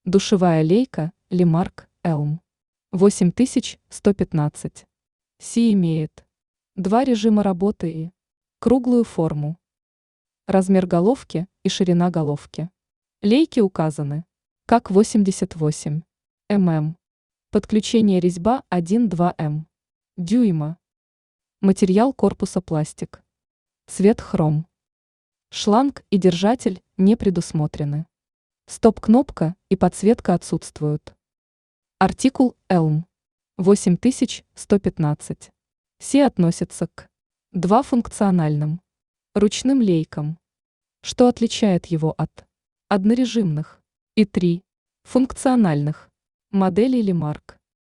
Душевая лейка Лимарк Elm 8115. Си имеет два режима работы и круглую форму. Размер головки и ширина головки. Лейки указаны как 88 мм. Подключение резьба 1,2 м. Дюйма. Материал корпуса пластик. Цвет хром. Шланг и держатель не предусмотрены. Стоп-кнопка и подсветка отсутствуют. Артикул Elm 8115. Си относится к 2 функциональным ручным лейкам, что отличает его от однорежимных, и 3 функциональных моделей Лимарк.